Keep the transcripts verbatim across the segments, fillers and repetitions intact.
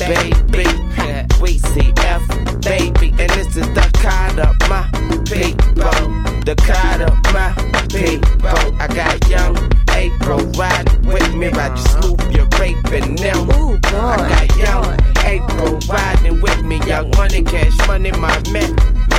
baby. We C F, baby. And this is the kind of my people. The kind of my people. I got young April riding with me. Ride you smooth, you're raping them. Ooh, boy, I got young boy. April riding with me. Young money, cash money, my man.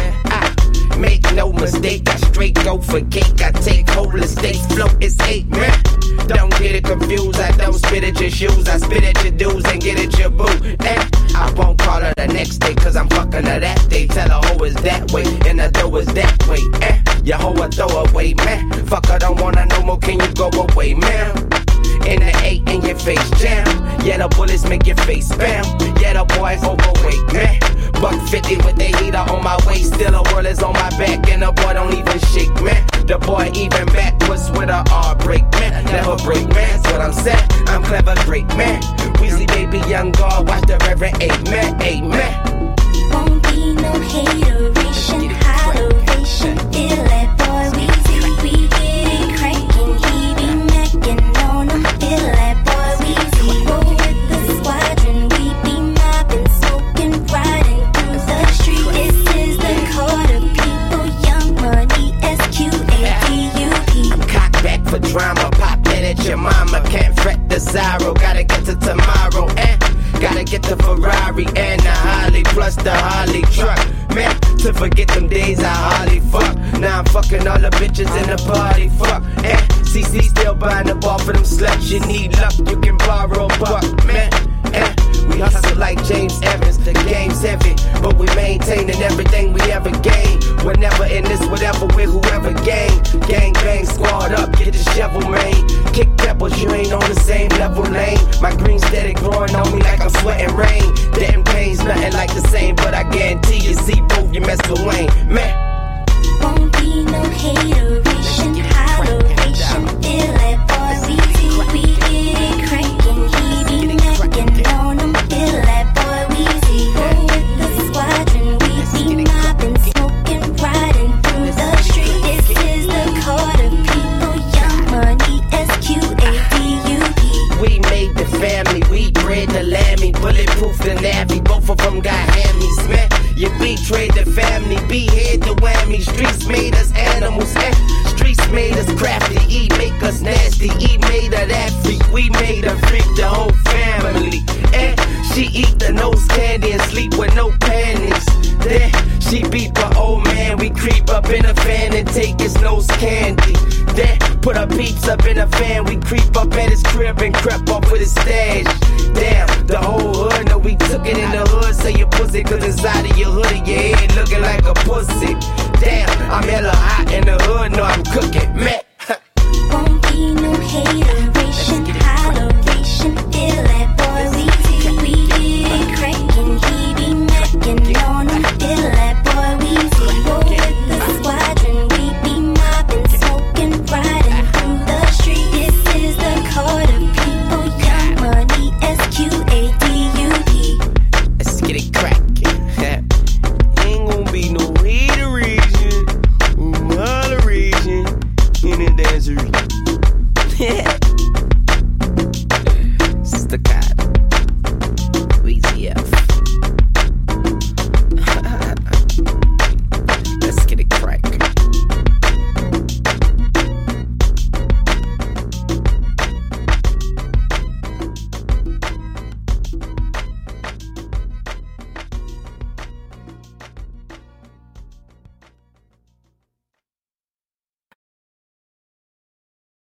I make no mistake, I straight go for cake. I take whole estates, flow is eight, man. Don't get it confused, I don't spit at your shoes. I spit at your dudes and get at your boo. Eh, I won't call her the next day, cause I'm fucking her that day. Tell her hoe is that way, and the dough is that way. Eh, your hoe a throw away, man. Fuck her, don't want her no more, can you go away, man? In the eight in your face jam. Yeah, the bullets make your face spam. Yeah, the boy overweight, man. Buck fifty with the heater on my waist. Still a world is on my back, and the boy don't even shake, man. The boy even backwards with a R break, man. Never break, man. That's what I'm saying. I'm clever, great, man. Weezy baby, young God, watch the Reverend Amen, amen. Won't be no hateration, holleration. Feel that boy Weezy. We get it cranking, he be macking on him. Feel that boy Weezy. Roll with the squadron, we be mobbing, smoking, riding through the street. This is the Carter people, Young Money, S Q A D U P. I'm cocked back for drama, pop that at your mama. Can't fret the sorrow, gotta get to tomorrow, eh? Gotta get the Ferrari and the Harley, plus the Harley truck. Man, to forget them days I hardly fuck. Now I'm fucking all the bitches in the party, fuck. Eh, C C still buying the ball for them sluts. You need luck, you can borrow a buck, man. Eh, we hustle like James Evans, the game's heavy, but we maintaining everything we ever gained. Whenever in this, whatever, with whoever gang. Gang bang, squad up, get the shovel, man. Kick peppers, you ain't on the same level lane. My green steady growing on me like I'm sweating rain. Damn pain's nothing like the same, but I guarantee you see both, you mess with Wayne, man. Won't be no hateration, holleration. Feel that boy Weezy. We get it cranking, he be macking on him. Feel that boy Weezy. Roll with the squadron, we be mobbing, smoking, riding through the street. This is the Carter people, Young Money, S Q A D U P. We made the family, we bred the lammy, bulletproof the navy, both of them got hammies, man. You betrayed the family, behead the whammy. Streets made us animals, eh? Streets made us crafty, E make us nasty. E made her that freak, we made her freak the whole family, eh? She eat the nose candy and sleep with no panties. Then she beat her old man, we creep up in a fan and take his nose candy. Then put her peeps up in a van, we creep up at his crib and crept off with his stash. Then